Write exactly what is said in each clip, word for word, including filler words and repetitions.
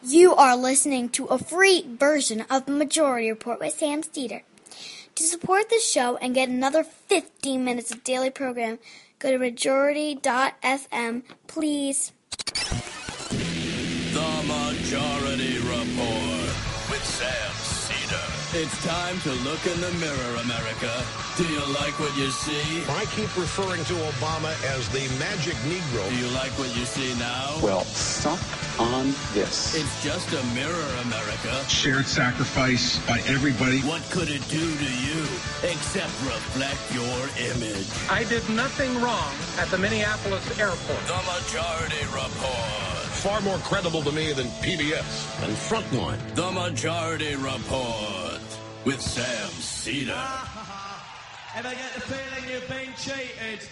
You are listening to a free version of the Majority Report with Sam Steeder. To support the show and get another fifteen minutes of daily program, go to majority dot f m, please. The Majority Report with Sam Steeder. It's time to look in the mirror, America. Do you like what you see? I keep referring to Obama as the magic Negro. Do you like what you see now? Well, suck on this. It's just a mirror, America. Shared sacrifice by everybody. What could it do to you except reflect your image? I did nothing wrong at the Minneapolis airport. The Majority Report. Far more credible to me than P B S and Frontline. The Majority Report with Sam Steeder. Ever get the feeling you've been cheated?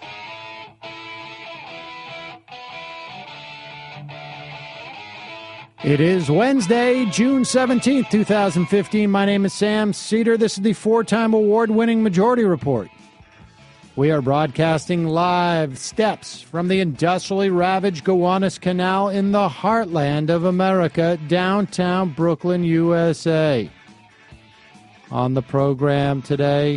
It is Wednesday, June seventeenth, twenty fifteen. My name is Sam Steeder. This is the four-time award-winning Majority Report. We are broadcasting live steps from the industrially ravaged Gowanus Canal in the heartland of America, downtown Brooklyn, U S A. On the program today,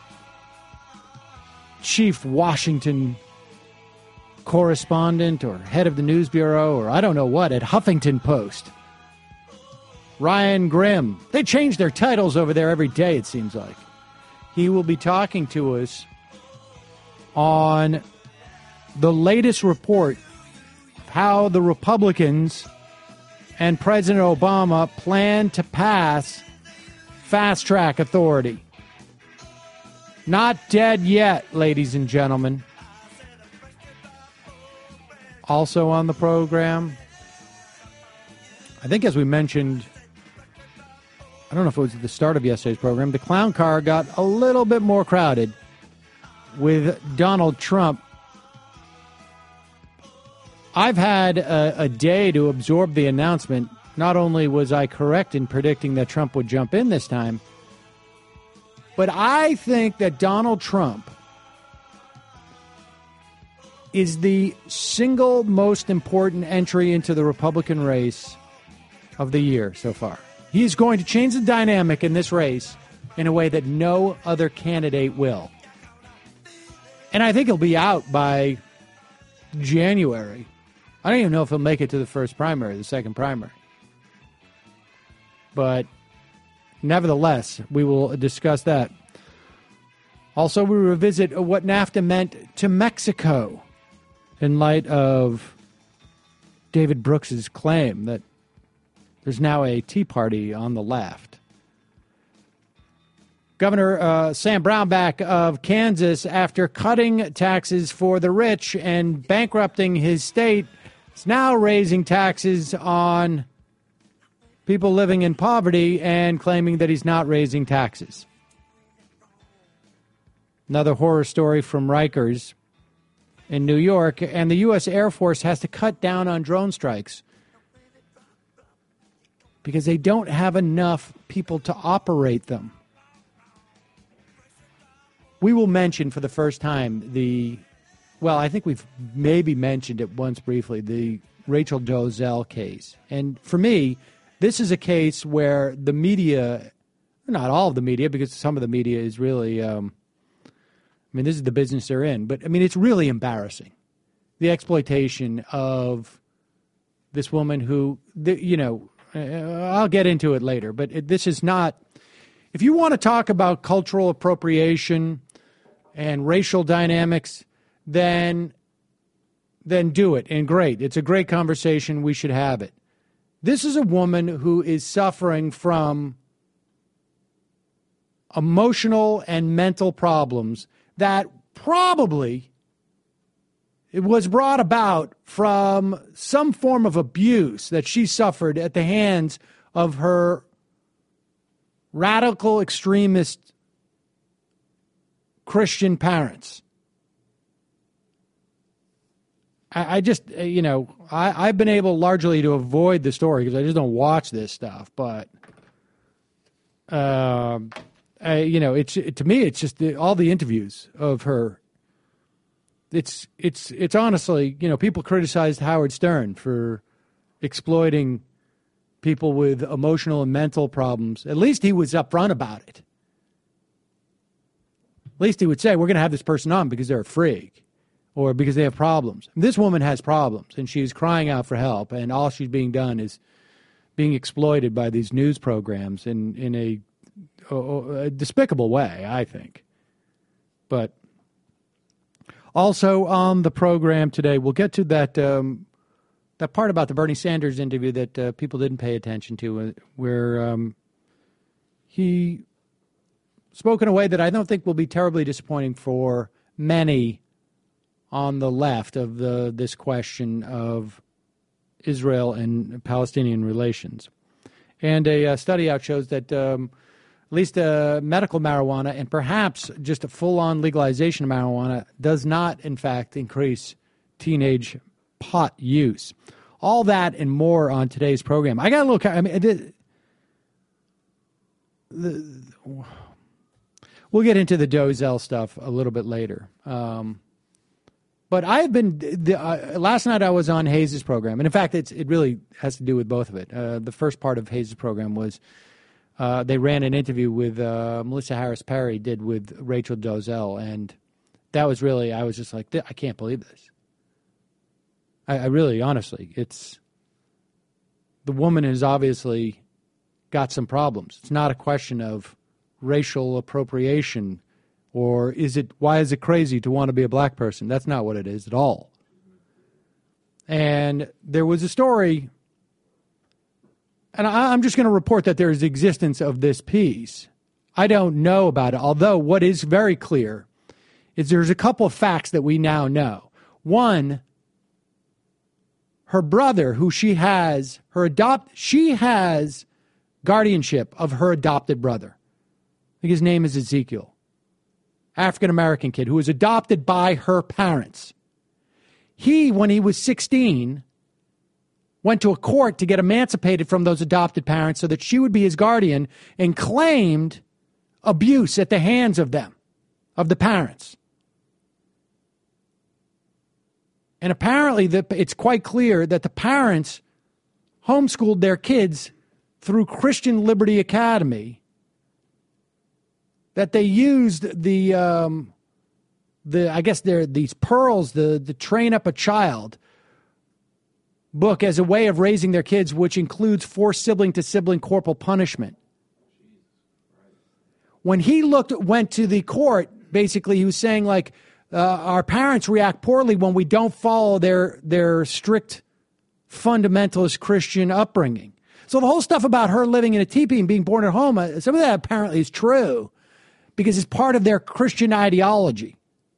Chief Washington correspondent or head of the news bureau or I don't know what at Huffington Post, Ryan Grim. They change their titles over there every day, it seems like. He will be talking to us on the latest report of how the Republicans and President Obama plan to pass fast-track authority. Not dead yet, ladies and gentlemen. Also on the program, I think as we mentioned, I don't know if it was at the start of yesterday's program, the clown car got a little bit more crowded with Donald Trump. I've had a, a day to absorb the announcement. Not only was I correct in predicting that Trump would jump in this time, but I think that Donald Trump is the single most important entry into the Republican race of the year so far. He is going to change the dynamic in this race in a way that no other candidate will. And I think he'll be out by January. I don't even know if he'll make it to the first primary, the second primary. But nevertheless, we will discuss that. Also, we revisit what NAFTA meant to Mexico in light of David Brooks's claim that there's now a Tea Party on the left. Governor uh, Sam Brownback of Kansas, after cutting taxes for the rich and bankrupting his state, is now raising taxes on people living in poverty and claiming that he's not raising taxes. Another horror story from Rikers in New York, and the U S Air Force has to cut down on drone strikes because they don't have enough people to operate them. We will mention for the first time the, well, I think we've maybe mentioned it once briefly, the Rachel Dolezal case. And for me, this is a case where the media, not all of the media, because some of the media is really, um, I mean, this is the business they're in, but I mean, it's really embarrassing. The exploitation of this woman who, the, you know, uh, I'll get into it later, but it, this is not, if you want to talk about cultural appropriation and racial dynamics, then, then do it. And great. It's a great conversation. We should have it. This is a woman who is suffering from emotional and mental problems that probably it was brought about from some form of abuse that she suffered at the hands of her radical extremist Christian parents. I, I just, you know, I, I've been able largely to avoid the story because I just don't watch this stuff, but um. Uh, you know, it's it, to me, it's just the, all the interviews of her. It's it's it's honestly, you know, people criticized Howard Stern for exploiting people with emotional and mental problems. At least he was upfront about it. At least he would say, we're going to have this person on because they're a freak or because they have problems. This woman has problems, and she's crying out for help, and all she's being done is being exploited by these news programs in, in a, a, a despicable way, I think. But also on the program today, we'll get to that um, that part about the Bernie Sanders interview that uh, people didn't pay attention to, uh, where um, he spoke in a way that I don't think will be terribly disappointing for many on the left of the this question of Israel and Palestinian relations. And a uh, study out shows that um, at least uh, medical marijuana and perhaps just a full-on legalization of marijuana does not, in fact, increase teenage pot use. All that and more on today's program. I got a little. I mean, the, the, we'll get into the Dozell stuff a little bit later. Um, but I've been the, uh, last night I was on Hayes' program, and in fact, it's it really has to do with both of it. Uh, the first part of Hayes' program was uh, they ran an interview with uh, Melissa Harris Perry did with Rachel Dozell, and that was really I was just like, I can't believe this. I, I really, honestly, it's the woman has obviously got some problems. It's not a question of racial appropriation or is it, why is it crazy to want to be a black person? That's not what it is at all. And there was a story, and I, I'm just going to report that there is existence of this piece. I don't know about it, although what is very clear is there's a couple of facts that we now know. One, her brother, who she has, her adopt, she has guardianship of her adopted brother. I think his name is Ezekiel. African-American kid who was adopted by her parents. He, when he was sixteen, went to a court to get emancipated from those adopted parents so that she would be his guardian and claimed abuse at the hands of them, of the parents. And apparently the, it's quite clear that the parents homeschooled their kids through Christian Liberty Academy, that they used the, um, the I guess they're these pearls, the, the Train Up a Child book as a way of raising their kids, which includes forced sibling to sibling corporal punishment. When he looked, went to the court, basically he was saying like, Uh, our parents react poorly when we don't follow their their strict fundamentalist Christian upbringing. So the whole stuff about her living in a teepee and being born at home, uh, some of that apparently is true because it's part of their Christian ideology.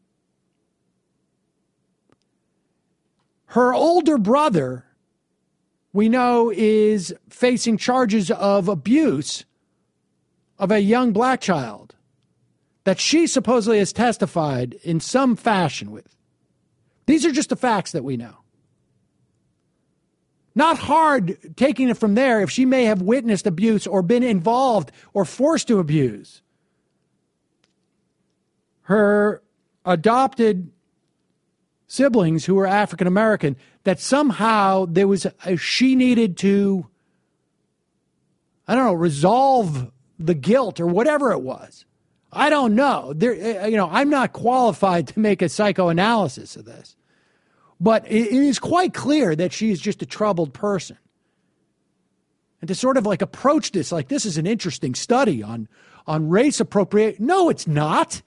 Her older brother, we know, is facing charges of abuse of a young black child that she supposedly has testified in some fashion with. These are just the facts that we know. Not hard taking it from there if she may have witnessed abuse or been involved or forced to abuse her adopted siblings who were African American, that somehow there was a, she needed to, I don't know, resolve the guilt or whatever it was. I don't know. There, you know, I'm not qualified to make a psychoanalysis of this, but it is quite clear that she is just a troubled person. And to sort of like approach this like this is an interesting study on on race appropriation. No, it's not.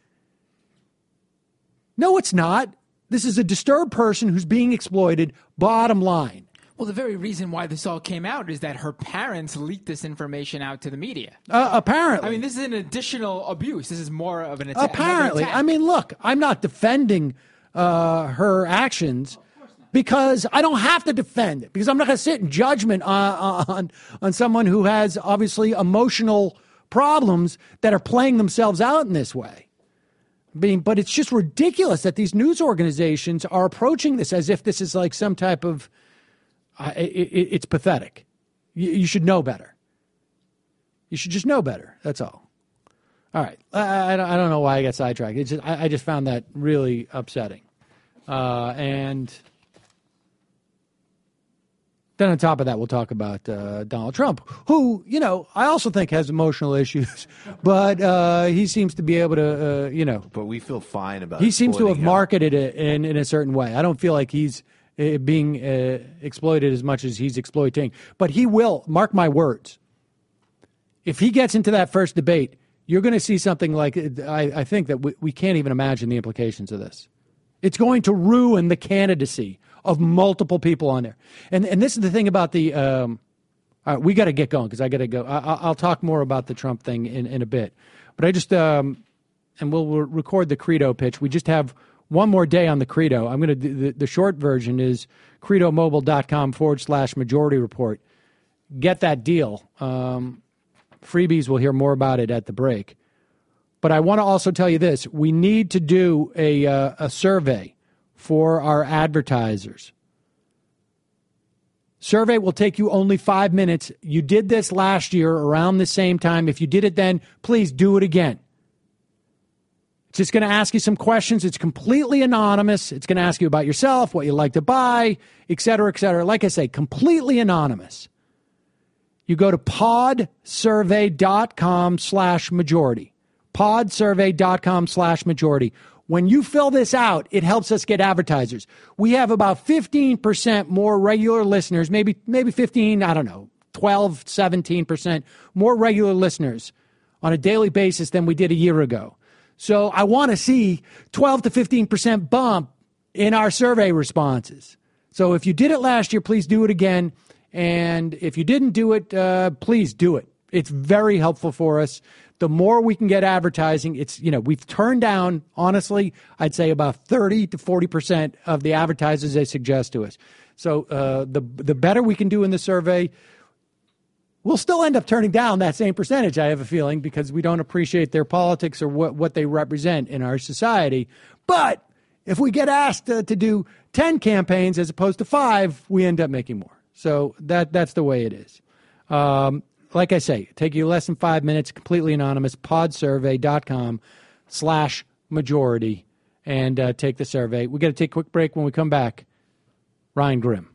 No, it's not. This is a disturbed person who's being exploited, bottom line. Well, the very reason why this all came out is that her parents leaked this information out to the media. Uh, apparently. I mean, this is an additional abuse. This is more of an attack. Apparently. I mean, look, I'm not defending uh, her actions because I don't have to defend it, because I'm not going to sit in judgment on, on, on someone who has obviously emotional problems that are playing themselves out in this way. I mean, but it's just ridiculous that these news organizations are approaching this as if this is like some type of Uh, it, it, it's pathetic. You, you should know better. You should just know better. That's all. All right. I, I, I don't know why I got sidetracked. It's just, I, I just found that really upsetting. Uh, and Then on top of that, we'll talk about uh, Donald Trump, who, you know, I also think has emotional issues, but uh, he seems to be able to, uh, you know. But we feel fine about He seems to have exploiting marketed it in, in a certain way. I don't feel like he's uh, being uh, exploited as much as he's exploiting. But he will, mark my words, if he gets into that first debate, you're going to see something like, I, I think that we, we can't even imagine the implications of this. It's going to ruin the candidacy of multiple people on there. And and this is the thing about the, um, all right, we got to get going because I got to go. I, I'll talk more about the Trump thing in, in a bit. But I just, um, and we'll, we'll record the Credo pitch. We just have one more day on the Credo. I'm going to do the, the short version is credomobile.com forward slash majority report. Get that deal. Um, freebies, we'll hear more about it at the break. But I want to also tell you this. We need to do a uh, a survey for our advertisers. Survey will take you only five minutes. You did this last year around the same time. If you did it then, please do it again. It's just going to ask you some questions. It's completely anonymous. It's going to ask you about yourself, what you like to buy, et cetera, et cetera. Like I say, completely anonymous. You go to podsurvey.com slash majority. podsurvey.com slash majority. When you fill this out, it helps us get advertisers. We have about fifteen percent more regular listeners, maybe maybe fifteen, I don't know, twelve, seventeen percent more regular listeners on a daily basis than we did a year ago. So I want to see twelve to fifteen percent bump in our survey responses. So if you did it last year, please do it again. And if you didn't do it, uh, please do it. It's very helpful for us. The more we can get advertising, it's, you know, we've turned down, honestly, I'd say about thirty to forty percent of the advertisers they suggest to us. So uh, the the better we can do in the survey, we'll still end up turning down that same percentage, I have a feeling, because we don't appreciate their politics or what, what they represent in our society. But if we get asked uh, to do ten campaigns as opposed to five, we end up making more. So that that's the way it is. Um, like I say, take you less than five minutes, completely anonymous, podsurvey.com slash majority, and uh, take the survey. We got to take a quick break. When we come back, Ryan Grimm.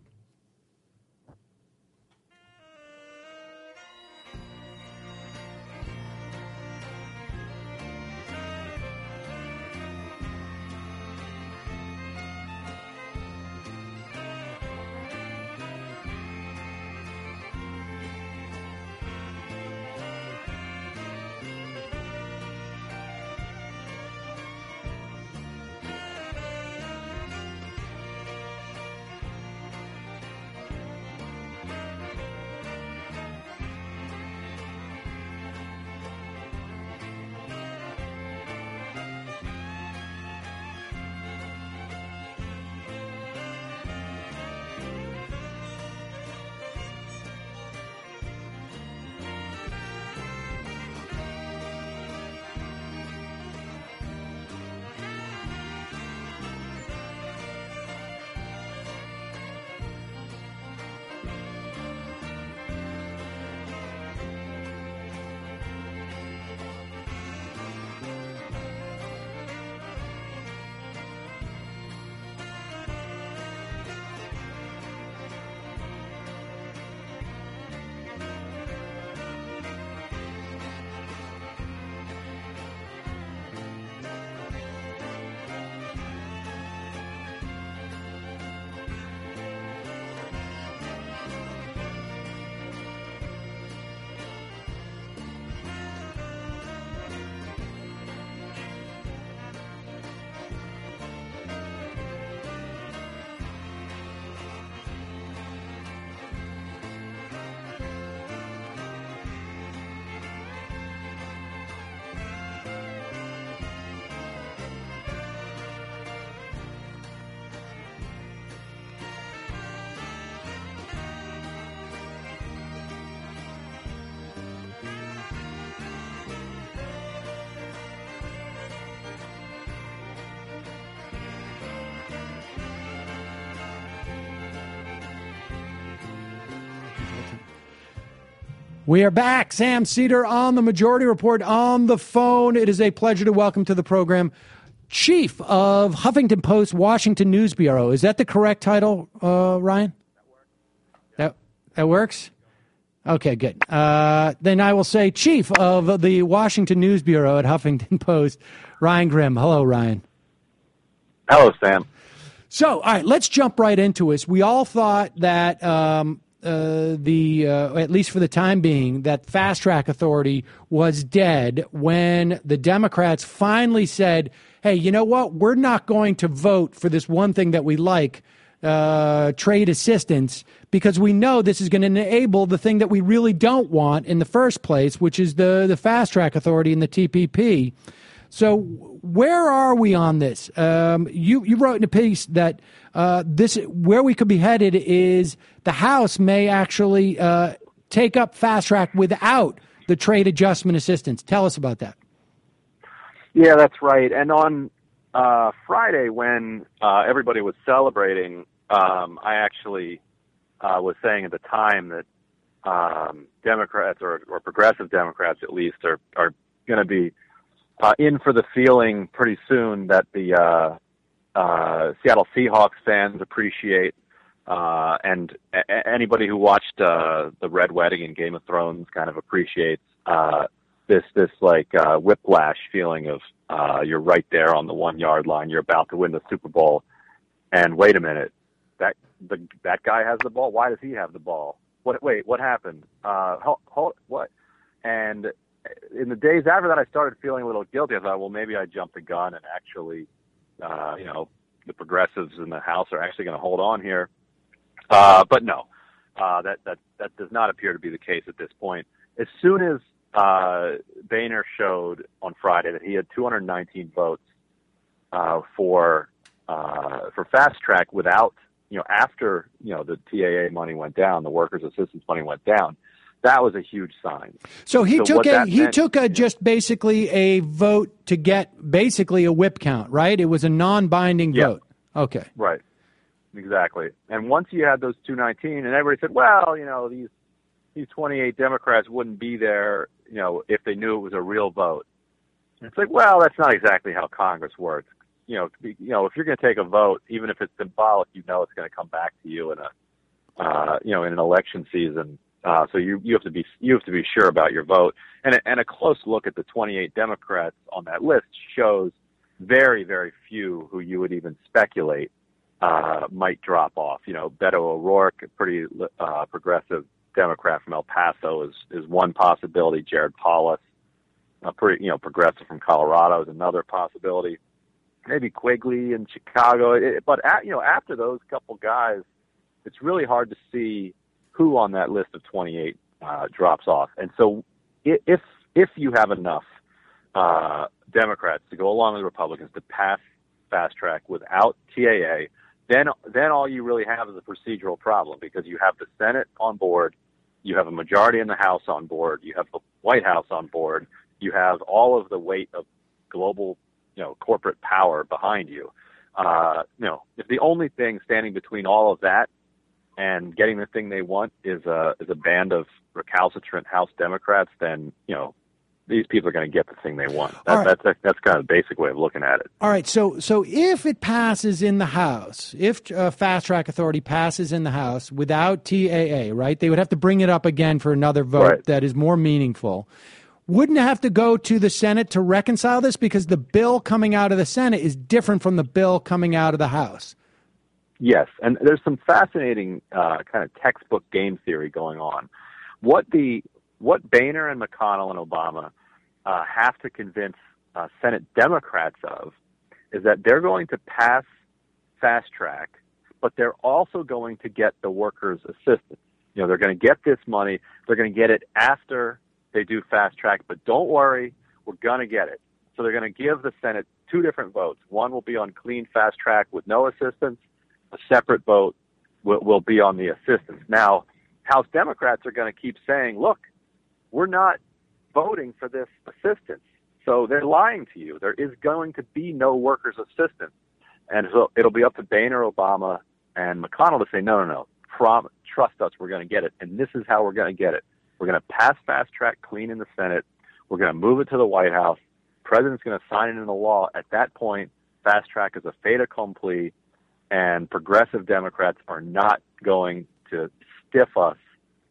We are back. Sam Seder on the Majority Report on the phone. It is a pleasure to welcome to the program Chief of Huffington Post Washington News Bureau. Is that the correct title, uh, Ryan? That, That works? Okay, good. Uh, then I will say chief of the Washington News Bureau at Huffington Post, Ryan Grim. Hello, Ryan. Hello, Sam. So, all right, let's jump right into it. We all thought that um, uh, the, uh, at least for the time being, that Fast Track Authority was dead when the Democrats finally said, hey, you know what? We're not going to vote for this one thing that we like, uh, trade assistance, because we know this is going to enable the thing that we really don't want in the first place, which is the, the Fast Track Authority and the T P P. So where are we on this? Um, you, you wrote in a piece that uh, this where we could be headed is the House may actually uh, take up Fast Track without the trade adjustment assistance. Tell us about that. Yeah, that's right. And on uh, Friday, when uh, everybody was celebrating, um, I actually uh, was saying at the time that um, Democrats or, or progressive Democrats, at least, are are going to be uh, in for the feeling pretty soon that the uh, uh, Seattle Seahawks fans appreciate, uh, and a- anybody who watched uh, the Red Wedding and Game of Thrones kind of appreciates. Uh, this this like uh, whiplash feeling of uh, you're right there on the one yard line, you're about to win the Super Bowl, and wait a minute, that the that guy has the ball. Why does he have the ball? What? Wait, what happened? Uh, hold, hold, what? And in the days after that, I started feeling a little guilty. I thought, well, maybe I jumped the gun, and actually, uh, you know, the progressives in the House are actually going to hold on here. Uh, but no, uh, that that that does not appear to be the case at this point. As soon as Uh, Boehner showed on Friday that he had two hundred nineteen votes uh, for uh, for Fast Track without, you know, after, you know, the T A A money went down, the workers' assistance money went down. That was a huge sign. So he so took a he meant, took a just basically a vote to get basically a whip count, right? It was a non-binding yeah, vote. Okay, right, exactly. And once you had those two nineteen, and everybody said, well, you know, these. These twenty-eight Democrats wouldn't be there, you know, if they knew it was a real vote. And it's like, well, that's not exactly how Congress works. You know, you know, if you're going to take a vote, even if it's symbolic, you know it's going to come back to you in a, uh, you know, in an election season. Uh, so you you have to be you have to be sure about your vote. And a, and a close look at the twenty-eight Democrats on that list shows very very few who you would even speculate uh, might drop off. You know, Beto O'Rourke, a pretty uh, progressive Democrat from El Paso, is is one possibility. Jared Polis, a pretty you know progressive from Colorado, is another possibility. Maybe Quigley in Chicago. It, but at, you know after those couple guys, it's really hard to see who on that list of twenty-eight uh, drops off. And so if if you have enough uh, Democrats to go along with Republicans to pass Fast Track without T A A, then then all you really have is a procedural problem, because you have the Senate on board. You have a majority in the House on board. You have the White House on board. You have all of the weight of global, you know, corporate power behind you. Uh, you know, if the only thing standing between all of that and getting the thing they want is a is a band of recalcitrant House Democrats, then you know these people are going to get the thing they want. That, right. That's a, that's kind of the basic way of looking at it. All right. So so if it passes in the House, if uh, Fast Track Authority passes in the House without T A A, right, they would have to bring it up again for another vote right. that is more meaningful. Wouldn't it have to go to the Senate to reconcile this, because the bill coming out of the Senate is different from the bill coming out of the House? Yes, and there's some fascinating uh, kind of textbook game theory going on. What the what Boehner and McConnell and Obama uh, have to convince uh, Senate Democrats of is that they're going to pass Fast Track, but they're also going to get the workers' assistance. You know, they're going to get this money. They're going to get it after they do Fast Track, but don't worry, we're going to get it. So they're going to give the Senate two different votes. One will be on clean Fast Track with no assistance. A separate vote will, will be on the assistance. Now, House Democrats are going to keep saying, look, we're not voting for this assistance. So they're lying to you. There is going to be no workers' assistance. And so it'll be up to Boehner, Obama, and McConnell to say, no, no, no, prom- trust us, we're going to get it. And this is how we're going to get it. We're going to pass Fast Track clean in the Senate. We're going to move it to the White House. The president's going to sign it into law. At that point, Fast Track is a fait accompli, and progressive Democrats are not going to stiff us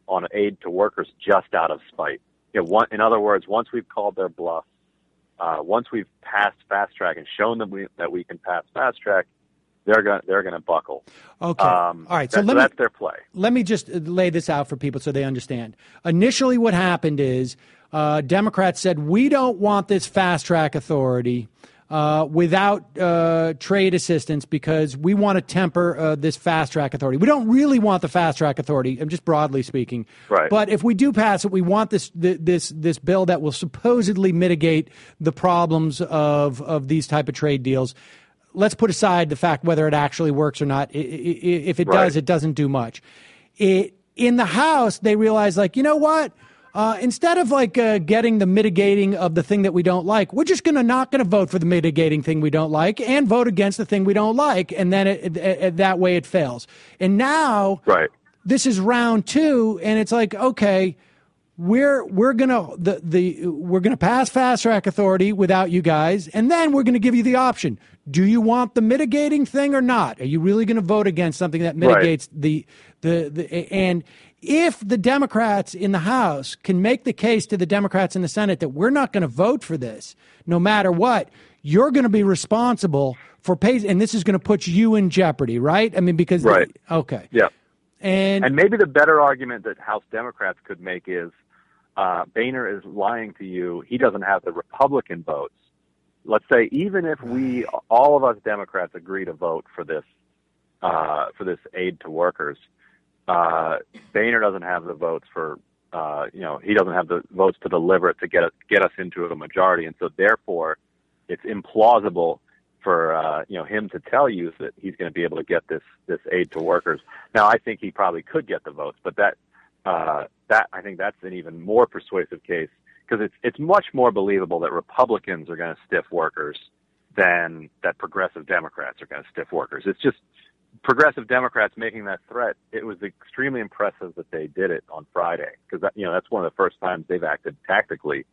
on aid to workers just out of spite. You know, one, in other words, once we've called their bluff, uh, once we've passed fast track and shown them we, that we can pass fast track, they're going they're going to buckle. Okay. Um, All right. So, that, let so me, that's their play. Let me just lay this out for people so they understand. Initially, what happened is uh, Democrats said, we don't want this fast track authority uh, without uh, trade assistance because we want to temper uh, this fast track authority. We don't really want the fast track authority. I'm just broadly speaking. Right. But if we do pass it, we want this this this bill that will supposedly mitigate the problems of of these type of trade deals. Let's put aside the fact whether it actually works or not. If it right. does, it doesn't do much. It, in the House, they realize, like, you know what? Uh, instead of like uh, getting the mitigating of the thing that we don't like, we're just going to not going to vote for the mitigating thing we don't like and vote against the thing we don't like, and then it, it, it, that way it fails. And now, right. this is round two, and it's like, okay. We're we're gonna the, the we're gonna pass fast track authority without you guys, and then we're gonna give you the option. Do you want the mitigating thing or not? Are you really gonna vote against something that mitigates right. the, the the and if the Democrats in the House can make the case to the Democrats in the Senate that we're not gonna vote for this, no matter what, you're gonna be responsible for pay, and this is gonna put you in jeopardy, right? I mean, because right. They, okay, yeah, and and maybe the better argument that House Democrats could make is. Uh, Boehner is lying to you. He doesn't have the Republican votes. Let's say even if we, all of us Democrats, agree to vote for this, uh, for this aid to workers, uh, Boehner doesn't have the votes for, uh, you know, he doesn't have the votes to deliver it to get it, get us into a majority, and so therefore, it's implausible for uh, you know him to tell you that he's going to be able to get this this aid to workers. Now, I think he probably could get the votes, but that. Uh, that I think that's an even more persuasive case because it's it's much more believable that Republicans are going to stiff workers than that progressive Democrats are going to stiff workers. It's just progressive Democrats making that threat. It was extremely impressive that they did it on Friday because that, you know that's one of the first times they've acted tactically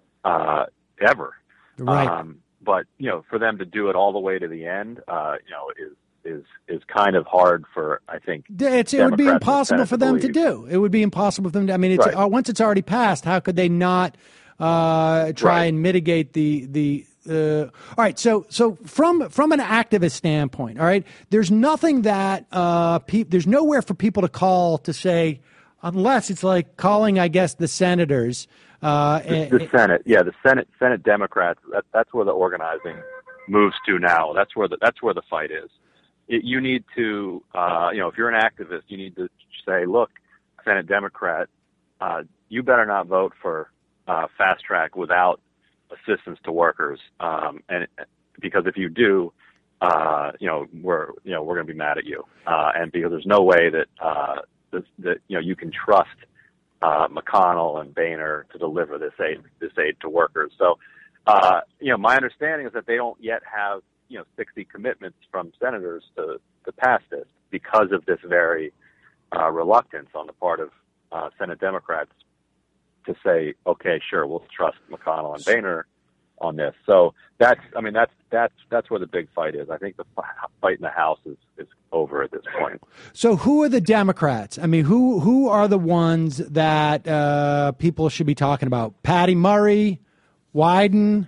uh, ever. Right. Um, but you know, for them to do it all the way to the end, uh, you know, is. is is kind of hard for, I think, it's, it would be impossible for them to do. It would be impossible for them to, I mean, it's, right. uh, once it's already passed, how could they not uh, try right. and mitigate the, the, uh, all right. So, so from, from an activist standpoint, all right, there's nothing that, uh, pe- there's nowhere for people to call to say, unless it's like calling, I guess, the senators, uh, the, and, the Senate. Yeah. The Senate, Senate Democrats, that, that's where the organizing moves to now. That's where the, that's where the fight is. It, you need to, uh, you know, if you're an activist, you need to say, look, Senate Democrat, uh, you better not vote for uh, fast track without assistance to workers, um, and because if you do, uh, you know, we're, you know, we're going to be mad at you, uh, and because there's no way that uh, this, that you know you can trust uh, McConnell and Boehner to deliver this aid, this aid to workers. So, uh, you know, my understanding is that they don't yet have. You know, sixty commitments from senators to, to pass this because of this very uh, reluctance on the part of uh, Senate Democrats to say, okay, sure, we'll trust McConnell and Boehner on this. So that's, I mean, that's that's that's where the big fight is. I think the fight in the House is, is over at this point. So who are the Democrats? I mean, who who are the ones that uh, people should be talking about? Patty Murray, Wyden.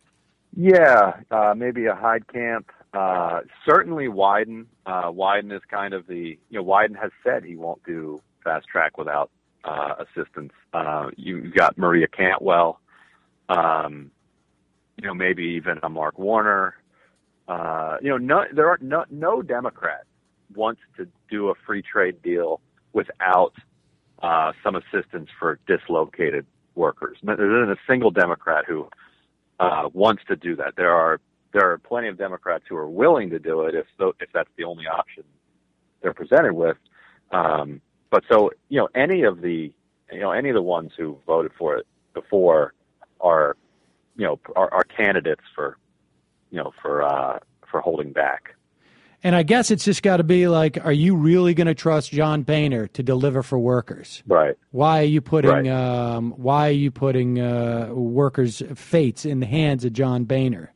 Yeah, uh, maybe a Heidkamp. Uh, certainly Wyden. Uh, Wyden is kind of the, you know, Wyden has said he won't do fast track without uh, assistance. Uh, you've got Maria Cantwell, um, you know, maybe even a Mark Warner. Uh, you know, no, there are no, no Democrat wants to do a free trade deal without uh, some assistance for dislocated workers. There isn't a single Democrat who Uh, wants to do that. There are there are plenty of Democrats who are willing to do it if so, if that's the only option they're presented with. Um, but so you know any of the you know any of the ones who voted for it before are you know are, are candidates for you know for uh, for holding back. And I guess it's just got to be like, are you really going to trust John Boehner to deliver for workers? Right. Why are you putting right. um, Why are you putting uh, workers' fates in the hands of John Boehner?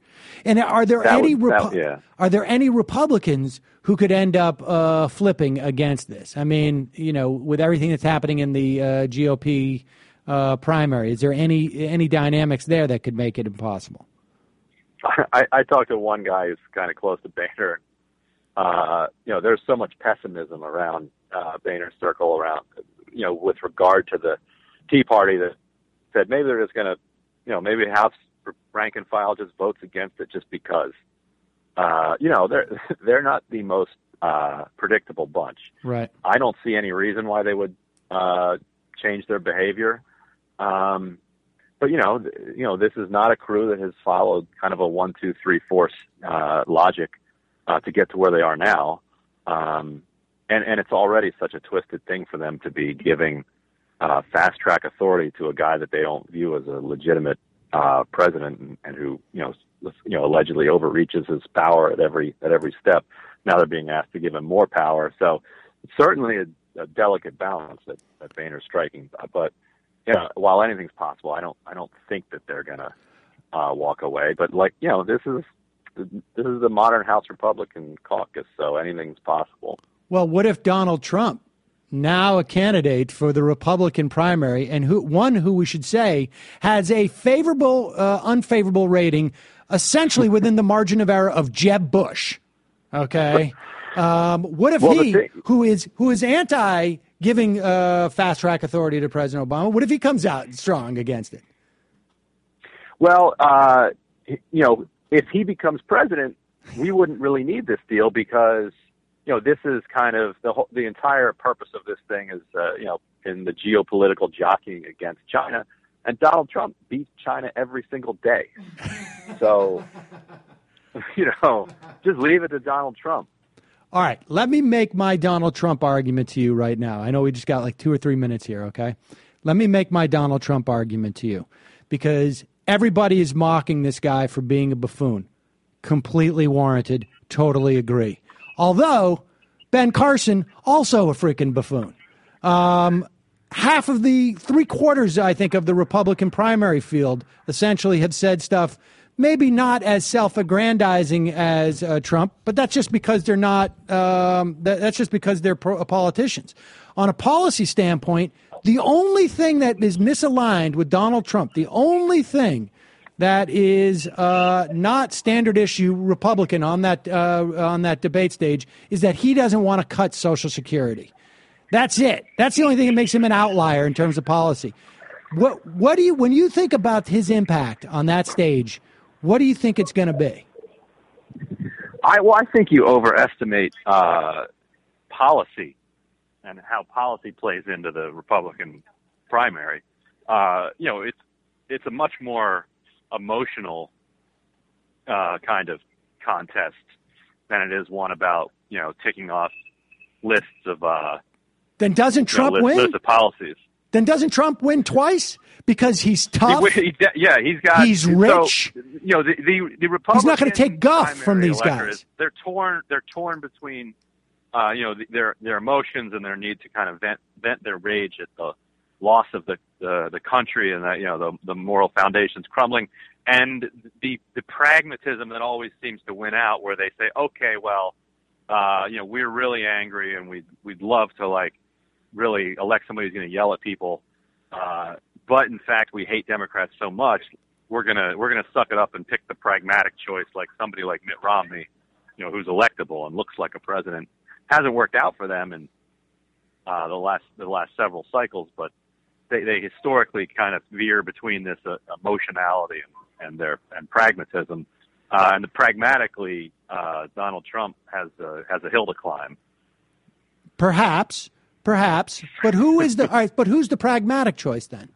And are there That any would- that- Repu- yeah. are there any Republicans who could end up uh, flipping against this? I mean, you know, with everything that's happening in the uh, G O P uh, primary, is there any any dynamics there that could make it impossible? I, I talked to one guy who's kind of close to Boehner. Uh, you know, there's so much pessimism around uh, Boehner's circle, around, you know, with regard to the Tea Party, that said maybe they're just going to, you know, maybe House rank and file just votes against it just because. Uh, you know, they're they're not the most uh, predictable bunch. Right. I don't see any reason why they would uh, change their behavior. Um, but you know, th- you know, this is not a crew that has followed kind of a one, two, three, four uh, logic uh, to get to where they are now. Um, and and it's already such a twisted thing for them to be giving uh, fast track authority to a guy that they don't view as a legitimate uh, president, and, and who you know. you know, allegedly overreaches his power at every at every step. Now they're being asked to give him more power. So it's certainly a, a delicate balance that, that Boehner's striking. But you know, while anything's possible, I don't I don't think that they're gonna uh, walk away. But like you know, this is this is the modern House Republican caucus, so anything's possible. Well, what if Donald Trump, now a candidate for the Republican primary, and who one who we should say has a favorable, uh, unfavorable rating, essentially within the margin of error of Jeb Bush. Okay, um, what if Well, he, the thing- who is who is anti giving uh, fast track authority to President Obama, what if he comes out strong against it? Well, uh, you know, if he becomes president, we wouldn't really need this deal because, you know, this is kind of the whole, the entire purpose of this thing is, uh, you know, in the geopolitical jockeying against China. And Donald Trump beats China every single day. So, you know, just leave it to Donald Trump. All right, let me make my Donald Trump argument to you right now. I know we just got like two or three minutes here, okay? Let me make my Donald Trump argument to you because everybody is mocking this guy for being a buffoon. Completely warranted. Totally agree. Although, Ben Carson, also a freaking buffoon. Um, half of the three quarters, I think, of the Republican primary field essentially have said stuff maybe not as self-aggrandizing as uh, Trump, but that's just because they're not, um, that, that's just because they're pro- politicians. On a policy standpoint, the only thing that is misaligned with Donald Trump, the only thing that is uh, not standard issue Republican on that uh, on that debate stage is that he doesn't want to cut Social Security. That's it. That's the only thing that makes him an outlier in terms of policy. What what do you when you think about his impact on that stage? What do you think it's going to be? I well, I think you overestimate uh, policy and how policy plays into the Republican primary. Uh, you know, it's it's a much more emotional uh, kind of contest than it is one about, you know, ticking off lists of uh, then doesn't Trump you know, list, win? lists of policies. Then doesn't Trump win twice because he's tough? He, he, yeah, he's got. He's so, rich. You know, the the, the Republican. He's not going to take guff from these electorate, guys. They're torn. They're torn between, uh, you know, the, their their emotions and their need to kind of vent vent their rage at the loss of the the, the country and that, you know, the the moral foundations crumbling, and the the pragmatism that always seems to win out, where they say, okay, well, uh, you know, we're really angry and we'd we'd love to like really elect somebody who's going to yell at people. Uh, but in fact, we hate Democrats so much, we're gonna we're gonna suck it up and pick the pragmatic choice, like somebody like Mitt Romney, you know, who's electable and looks like a president. Hasn't worked out for them in uh, the last the last several cycles, but they, they historically kind of veer between this uh, emotionality and, and their and pragmatism. Uh, and the pragmatically, uh, Donald Trump has a, has a hill to climb. Perhaps. Perhaps, but who is the all right, but who's the pragmatic choice then?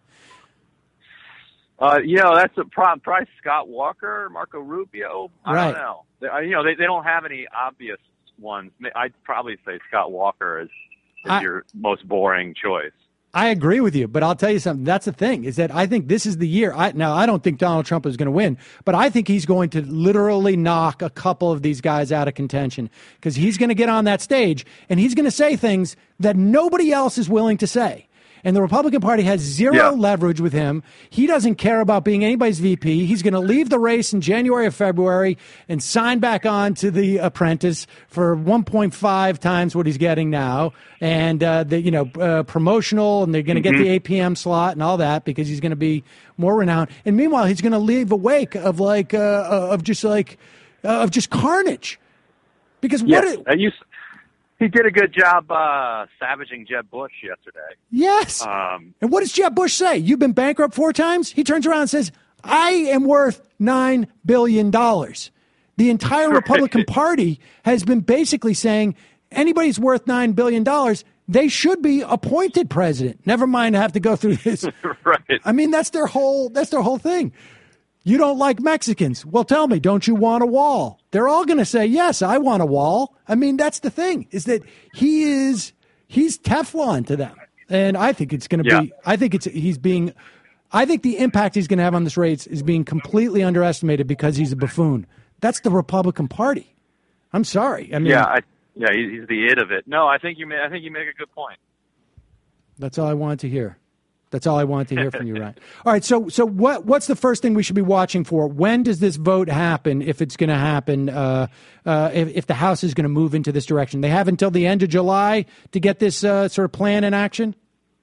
Uh, you know, that's a problem. Probably Scott Walker, Marco Rubio. I right. don't know. They, you know, they, they don't have any obvious ones. I'd probably say Scott Walker is, is I, your most boring choice. I agree with you, but I'll tell you something. That's the thing, is that I think this is the year. I, now, I don't think Donald Trump is going to win, but I think he's going to literally knock a couple of these guys out of contention because he's going to get on that stage and he's going to say things that nobody else is willing to say. And the Republican Party has zero Yeah. leverage with him. He doesn't care about being anybody's V P. He's going to leave the race in January or February and sign back on to The Apprentice for one point five times what he's getting now. And, uh, the, you know, uh, promotional, and they're going to Mm-hmm. get the eight p.m. slot and all that because he's going to be more renowned. And meanwhile, he's going to leave a wake of like, uh, of just like, uh, of just carnage. Because what Yes, it, and you, he did a good job uh, savaging Jeb Bush yesterday. yes. Um, And what does Jeb Bush say? You've been bankrupt four times? He turns around and says, I am worth nine billion dollars. The entire Republican Party has been basically saying anybody's worth nine billion dollars, they should be appointed president. Never mind have to go through this. right. I mean, that's their whole that's their whole thing. You don't like Mexicans. Well, tell me, don't you want a wall? They're all going to say, yes, I want a wall. I mean, that's the thing, is that he is, he's Teflon to them. And I think it's going to Yeah. be, I think it's, he's being, I think the impact he's going to have on this race is being completely underestimated because he's a buffoon. That's the Republican Party. I'm sorry. I mean, yeah, I, yeah, he- he's the it of it. No, I think you, ma- I think you make a good point. that's all I wanted to hear. That's all I wanted to hear from you, Ryan. All right, so so what what's the first thing we should be watching for? When does this vote happen, if it's going to happen, uh, uh, if, if the House is going to move into this direction? They have until the end of July to get this uh, sort of plan in action?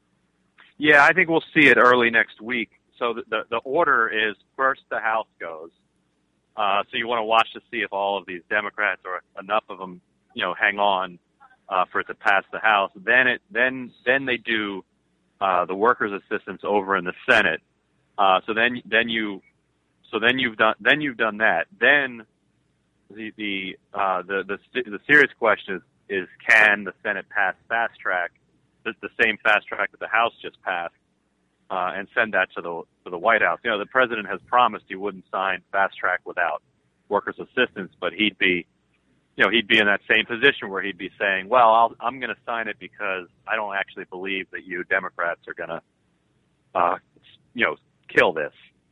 Yeah, I think we'll see it early next week. So the the, the order is first the House goes. Uh, so you want to watch to see if all of these Democrats or enough of them, you know, hang on uh, for it to pass the House. Then it then then they do uh, the workers' assistance over in the Senate. Uh, so then then you so then you've done then you've done that. Then the the uh, the, the the serious question is is can the Senate pass fast track, the, the same fast track that the House just passed, uh, and send that to the to the White House? You know, the president has promised he wouldn't sign fast track without workers' assistance, but he'd be, you know, he'd be in that same position where he'd be saying, "Well, I'll, I'm going to sign it because I don't actually believe that you Democrats are going to, uh, you know, kill this,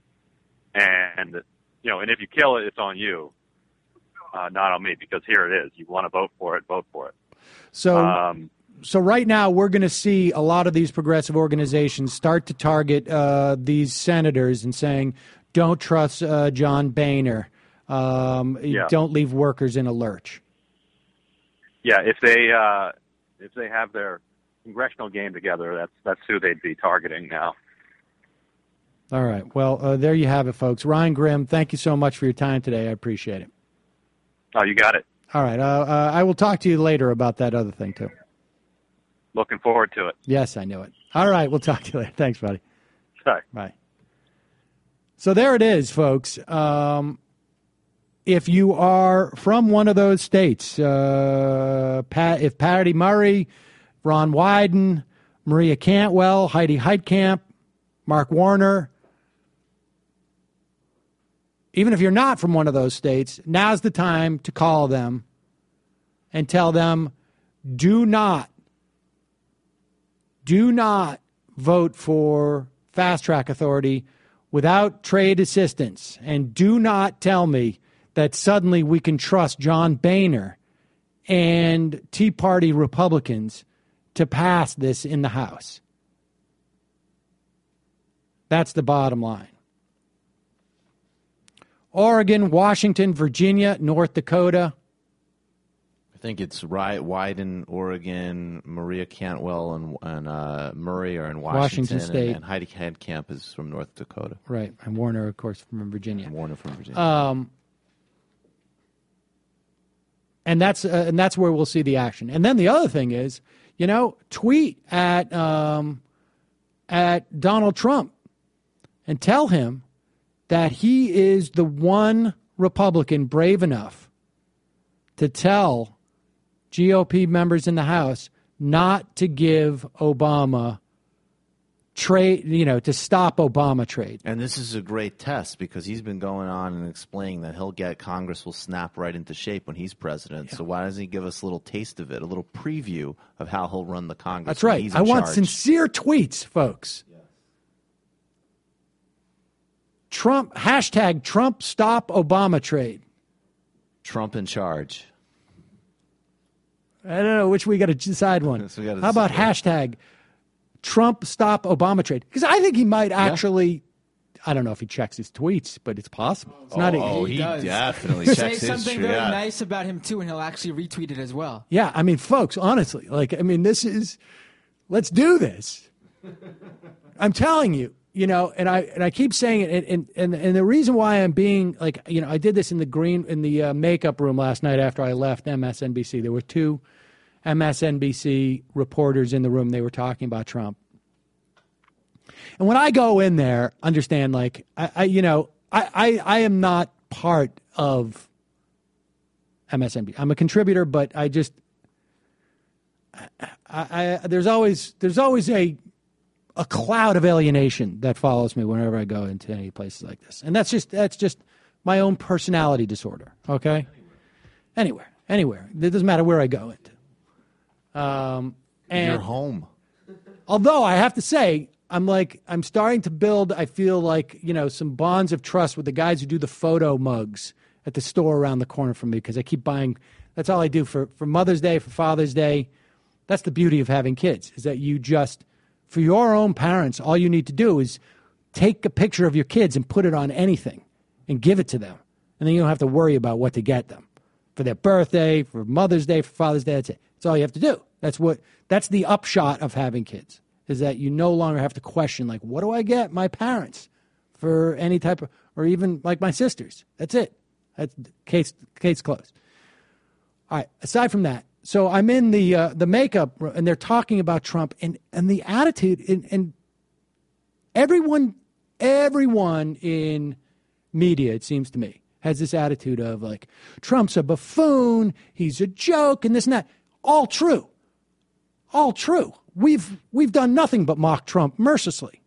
and you know, and if you kill it, it's on you, uh, not on me, because here it is. You want to vote for it, vote for it." So, Um, so right now we're going to see a lot of these progressive organizations start to target uh, these senators and saying, "Don't trust uh, John Boehner. Um, Yeah. Don't leave workers in a lurch." Yeah, if they uh, if they have their congressional game together, that's that's who they'd be targeting now. All right. Well, uh, there you have it, folks. Ryan Grim, thank you so much for your time today. I appreciate it. Oh, you got it. All right. Uh, uh, I will talk to you later about that other thing, too. Looking forward to it. Yes, I knew it. All right. We'll talk to you later. Thanks, buddy. Bye. Bye. So there it is, folks. Um, if you are from one of those states, uh, Pat, if Patty Murray, Ron Wyden, Maria Cantwell, Heidi Heitkamp, Mark Warner, even if you're not from one of those states, now's the time to call them and tell them, do not, do not vote for Fast Track Authority without trade assistance. And do not tell me that suddenly we can trust John Boehner and Tea Party Republicans to pass this in the House. That's the bottom line. Oregon, Washington, Virginia, North Dakota. I think it's Ry- Wyden, Oregon, Maria Cantwell, and, and uh, Murray are in Washington. Washington State. And, and Heidi Heitkamp is from North Dakota. Right. And Warner, of course, from Virginia. And Warner from Virginia. Um, and that's uh, and that's where we'll see the action. And then the other thing is, you know, tweet at um, at Donald Trump and tell him that he is the one Republican brave enough to tell G O P members in the House not to give Obama trade, you know, to stop Obama trade. And this is a great test because he's been going on and explaining that he'll get Congress will snap right into shape when he's president. Yeah. So why doesn't he give us a little taste of it, a little preview of how he'll run the Congress? That's right. He's I in want charge. sincere tweets, folks. Yes. Trump, hashtag Trump stop Obama trade. Trump in charge. I don't know which we got to decide one. So we gotta How about decide. hashtag Trump stop Obama trade? Because I think he might actually. Yeah. I don't know if he checks his tweets, but it's possible. It's oh, not. Oh, a, he, he definitely Say checks his. something very yeah. nice about him too, and he'll actually retweet it as well. Yeah, I mean, folks, honestly, like, I mean, this is. Let's do this. I'm telling you, you know, and I and I keep saying it, and and and the reason why I'm being like, you know, I did this in the green in the uh, makeup room last night after I left M S N B C. There were two M S N B C reporters in the room. They were talking about Trump. And when I go in there, understand, like, I, I you know, I, I, I am not part of M S N B C. I'm a contributor, but I just, I, I, I there's always there's always a a cloud of alienation that follows me whenever I go into any places like this, and that's just that's just my own personality disorder. Okay, anywhere, anywhere, it doesn't matter where I go into. Um, and You're home. Although I have to say, I'm like, I'm starting to build, I feel like, you know, some bonds of trust with the guys who do the photo mugs at the store around the corner from me, because I keep buying. That's all I do for, for Mother's Day, for Father's Day. That's the beauty of having kids, is that you just, for your own parents, all you need to do is take a picture of your kids and put it on anything and give it to them. And then you don't have to worry about what to get them for their birthday, for Mother's Day, for Father's Day. That's it. That's all you have to do. That's what, that's the upshot of having kids, is that you no longer have to question, like, what do I get my parents for any type of, or even like my sisters. That's it. That's case, case closed. All right. Aside from that, so I'm in the uh, the makeup, and they're talking about Trump and, and the attitude, and, and everyone, everyone in media, it seems to me, has this attitude of, like, Trump's a buffoon, he's a joke, and this and that. All true. All true. We've we've done nothing but mock Trump mercilessly.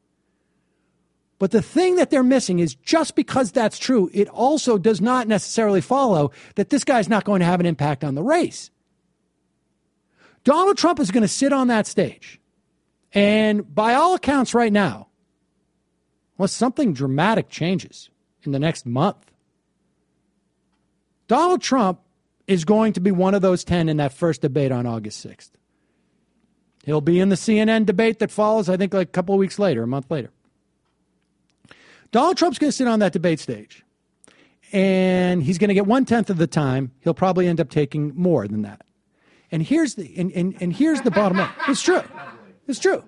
But the thing that they're missing is, just because that's true, it also does not necessarily follow that this guy's not going to have an impact on the race. Donald Trump is going to sit on that stage. And by all accounts right now, unless something dramatic changes in the next month, Donald Trump is going to be one of those ten in that first debate on August sixth. He'll be in the C N N debate that follows, I think, like a couple of weeks later, a month later. Donald Trump's going to sit on that debate stage, and he's going to get one-tenth of the time. He'll probably end up taking more than that. And here's the and, and, and here's the bottom line. It's true. It's true.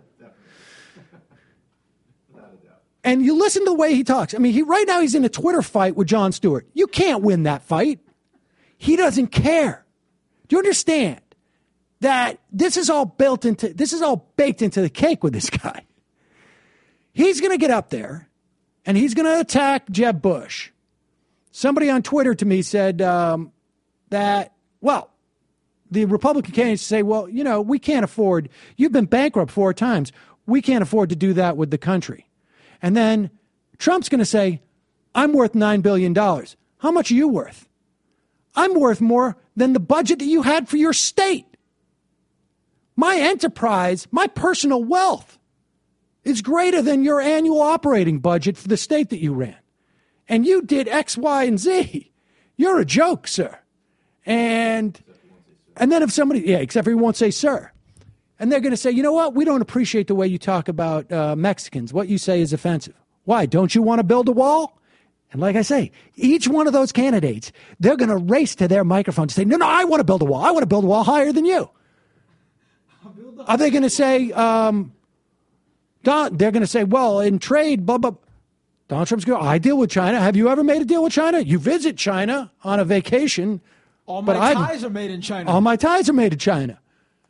And you listen to the way he talks. I mean, he right now he's in a Twitter fight with Jon Stewart. You can't win that fight. He doesn't care. Do you understand that this is all built into, this is all baked into the cake with this guy? He's going to get up there, and he's going to attack Jeb Bush. Somebody on Twitter to me said um, that, well, the Republican candidates say, well, you know, we can't afford, you've been bankrupt four times. We can't afford to do that with the country. And then Trump's going to say, I'm worth nine billion dollars. How much are you worth? I'm worth more than the budget that you had for your state. My enterprise, my personal wealth is greater than your annual operating budget for the state that you ran. And you did X, Y, and Z. You're a joke, sir. And and then if somebody, yeah, except for he won't say sir. And they're going to say, you know what? We don't appreciate the way you talk about uh, Mexicans. What you say is offensive. Why? Don't you want to build a wall? And like I say, each one of those candidates, they're going to race to their microphone to say, no, no, I want to build a wall. I want to build a wall higher than you. Are they going to say, um, Don, they're going to say, well, in trade, blah, blah. Donald Trump's going, I deal with China. Have you ever made a deal with China? You visit China on a vacation. All my but ties are made in China. All my ties are made in China.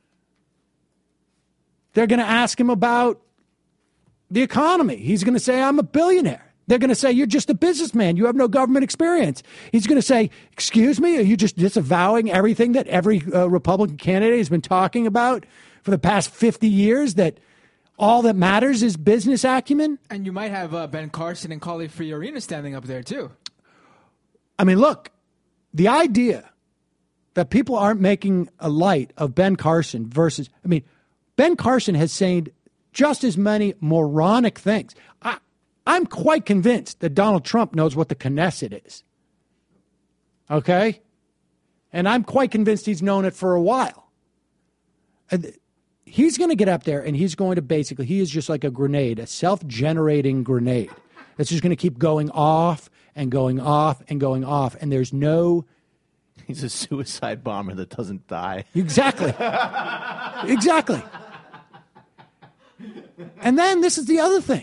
They're going to ask him about the economy. He's going to say, I'm a billionaire. They're going to say, you're just a businessman. You have no government experience. He's going to say, excuse me, are you just disavowing everything that every uh, Republican candidate has been talking about for the past fifty years, that all that matters is business acumen? And you might have uh, Ben Carson and Carly Fiorina standing up there, too. I mean, look, the idea that people aren't making a light of Ben Carson versus, I mean, Ben Carson has said just as many moronic things. I, I'm quite convinced that Donald Trump knows what the Knesset is. Okay? And I'm quite convinced he's known it for a while. he's going to get up there and he's going to basically, he is just like a grenade, a self-generating grenade. It's just going to keep going off and going off and going off. And there's no... He's a suicide bomber that doesn't die. Exactly. Exactly. And then this is the other thing.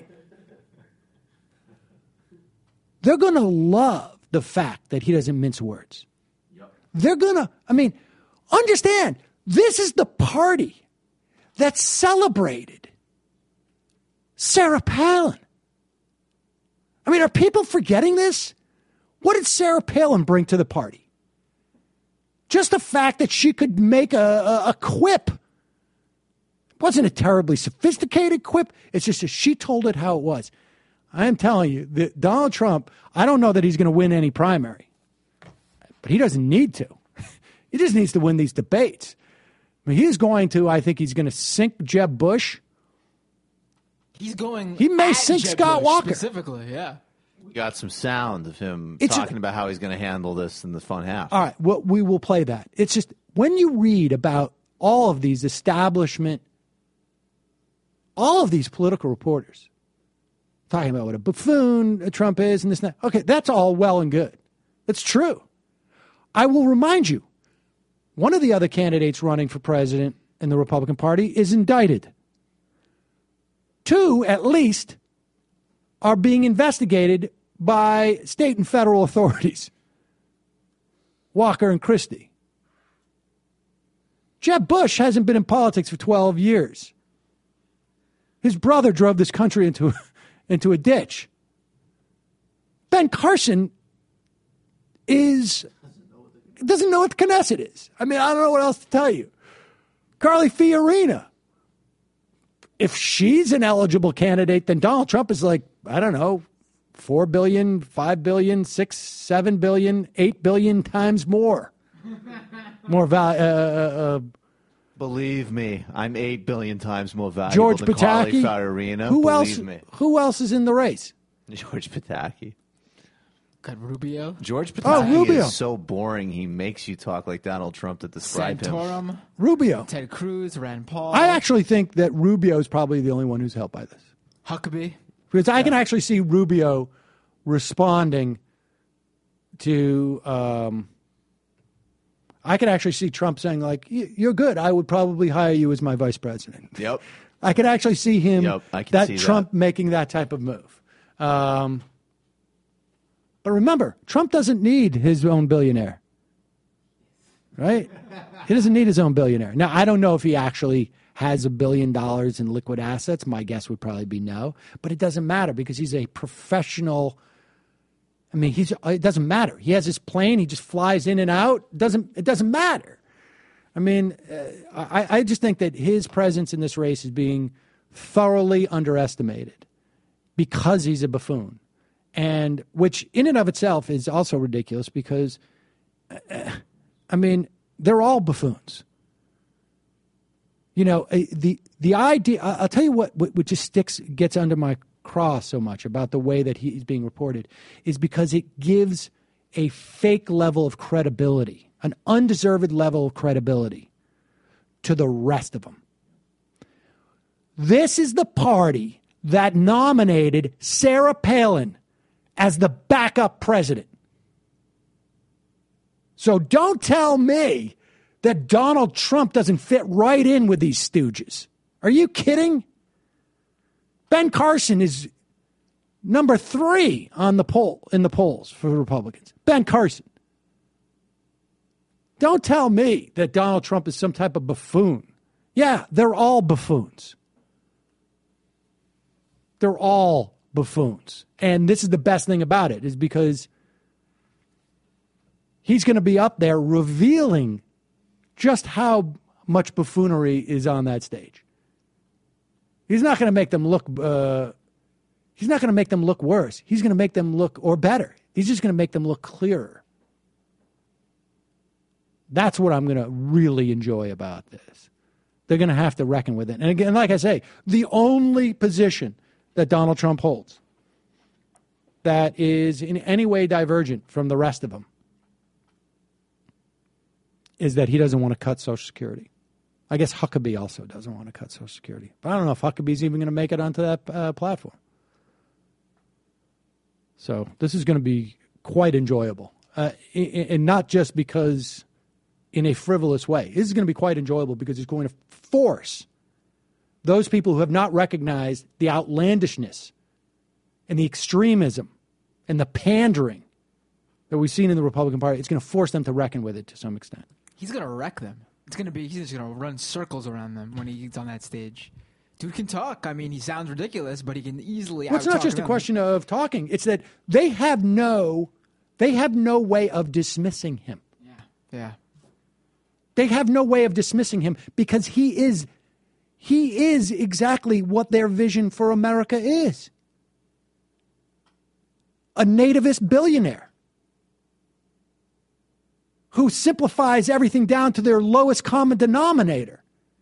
They're going to love the fact that he doesn't mince words. Yep. They're going to, I mean, understand, this is the party that celebrated Sarah Palin. I mean, are people forgetting this? What did Sarah Palin bring to the party? Just the fact that she could make a, a, a quip. It wasn't a terribly sophisticated quip. It's just that she told it how it was. I am telling you, that Donald Trump, I don't know that he's going to win any primary. But he doesn't need to. He just needs to win these debates. I mean, he's going to, I think he's going to sink Jeb Bush. He's going He may at sink Jeb Scott Bush Walker. Specifically, yeah. We got some sound of him It's talking a- about how he's going to handle this in the fun half. All right, well, we will play that. It's just when you read about all of these establishment, all of these political reporters talking about what a buffoon Trump is and this and that. Okay, that's all well and good. It's true. I will remind you, one of the other candidates running for president in the Republican Party is indicted. Two, at least, are being investigated by state and federal authorities. Walker and Christie. Jeb Bush hasn't been in politics for twelve years. His brother drove this country into, into a ditch. Ben Carson is doesn't know what the Knesset is. I mean, I don't know what else to tell you. Carly Fiorina. If she's an eligible candidate, then Donald Trump is like, I don't know, four billion, five billion, six, seven billion, eight billion times more. More value. Uh, uh, Believe me, I'm eight billion times more valuable George than Carly Pataki. Fiorina. Who Believe else? me. Who else is in the race? George Pataki. Got Rubio. George Oh, Pataki Rubio. is so boring. He makes you talk like Donald Trump to describe him. Santorum. Rubio. Ted Cruz. Rand Paul. I actually think that Rubio is probably the only one who's helped by this. Huckabee. Because I can actually see Rubio responding to, um, I can actually see Trump saying, like, you're good. I would probably hire you as my vice president. Yep. I could actually see him, Yep, I can that see Trump that. making that type of move. Um, but remember, Trump doesn't need his own billionaire. Right? He doesn't need his own billionaire. Now, I don't know if he actually has a billion dollars in liquid assets. My guess would probably be no. But it doesn't matter because he's a professional. I mean, he's. It doesn't matter. He has his plane. He just flies in and out. It doesn't. It doesn't matter. I mean, uh, I, I just think that his presence in this race is being thoroughly underestimated because he's a buffoon, and which in and of itself is also ridiculous because, uh, I mean, they're all buffoons. You know, the the idea. I'll tell you what. What, what just sticks gets under my craw so much about the way that he's being reported is because it gives a fake level of credibility, an undeserved level of credibility to the rest of them. This is the party that nominated Sarah Palin as the backup president. So don't tell me that Donald Trump doesn't fit right in with these stooges. Are you kidding? Ben Carson is number three on the poll in the polls for the Republicans. Ben Carson. Don't tell me that Donald Trump is some type of buffoon. Yeah, they're all buffoons. They're all buffoons. And this is the best thing about it, is because he's going to be up there revealing just how much buffoonery is on that stage. He's not going to make them look. Uh, he's not going to make them look worse. He's going to make them look or better. He's just going to make them look clearer. That's what I'm going to really enjoy about this. They're going to have to reckon with it. And again, like I say, the only position that Donald Trump holds that is in any way divergent from the rest of them is that he doesn't want to cut Social Security. I guess Huckabee also doesn't want to cut Social Security. But I don't know if Huckabee's even going to make it onto that uh, platform. So this is going to be quite enjoyable. Uh, and not just because in a frivolous way. This is going to be quite enjoyable because it's going to force those people who have not recognized the outlandishness and the extremism and the pandering that we've seen in the Republican Party. It's going to force them to reckon with it to some extent. He's going to wreck them. It's going to be, he's just going to run circles around them when he gets on that stage. Dude can talk. I mean, he sounds ridiculous, but he can easily. Well, it's not just a question of talking. It's that they have no, they have no way of dismissing him. Yeah, yeah. They have no way of dismissing him because he is, he is exactly what their vision for America is. A nativist billionaire who simplifies everything down to their lowest common denominator.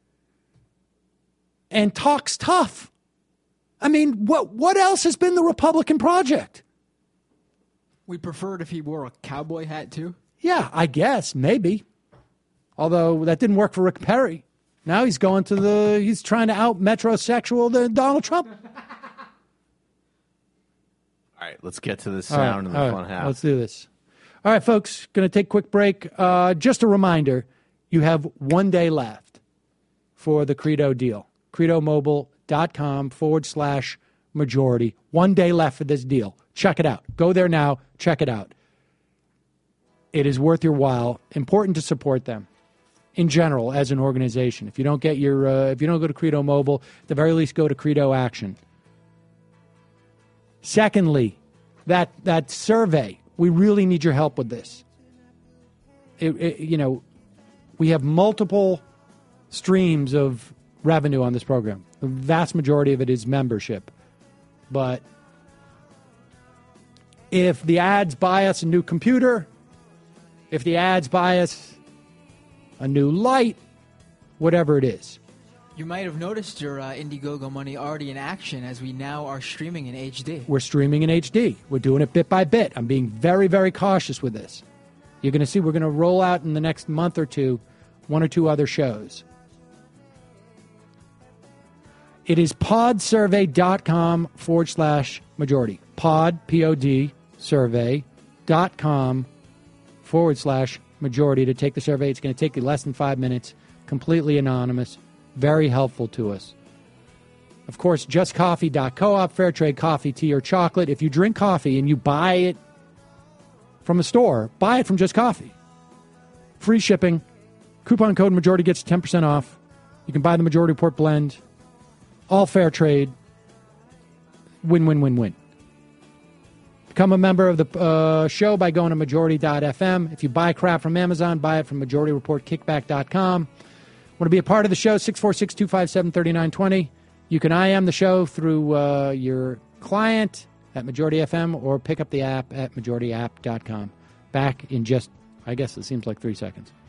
And talks tough. I mean, what what else has been the Republican project? We preferred if he wore a cowboy hat, too? Yeah, I guess, maybe. Although that didn't work for Rick Perry. Now he's going to the, he's trying to out metrosexual the Donald Trump. All right, let's get to the sound and the fun half. Let's do this. All right, folks, going to take a quick break. Uh, just a reminder, you have one day left for the Credo deal. CredoMobile.com forward slash majority. One day left for this deal. Check it out. Go there now. Check it out. It is worth your while. Important to support them in general as an organization. If you don't get your, uh, if you don't go to Credo Mobile, at the very least go to Credo Action. Secondly, that that survey. We really need your help with this. It, it, you know, we have multiple streams of revenue on this program. The vast majority of it is membership. But if the ads buy us a new computer, if the ads buy us a new light, whatever it is. You might have noticed your uh, Indiegogo money already in action as we now are streaming in H D. We're streaming in H D. We're doing it bit by bit. I'm being very, very cautious with this. You're going to see we're going to roll out in the next month or two one or two other shows. It is podsurvey.com forward slash majority. Pod, P O D, survey.com forward slash majority to take the survey. It's going to take you less than five minutes, completely anonymous, very helpful to us. Of course, just coffee dot coop, fair trade coffee, tea, or chocolate. If you drink coffee and you buy it from a store, buy it from Just Coffee. Free shipping. Coupon code majority gets ten percent off. You can buy the Majority Report blend. All fair trade. Win, win, win, win. Become a member of the uh, show by going to majority dot f m. If you buy crap from Amazon, buy it from majority report kickback dot com. Want to be a part of the show? six four six, two five seven, three nine two zero. You can I M the show through uh, your client at Majority F M or pick up the app at majority app dot com. Back in just, I guess it seems like three seconds.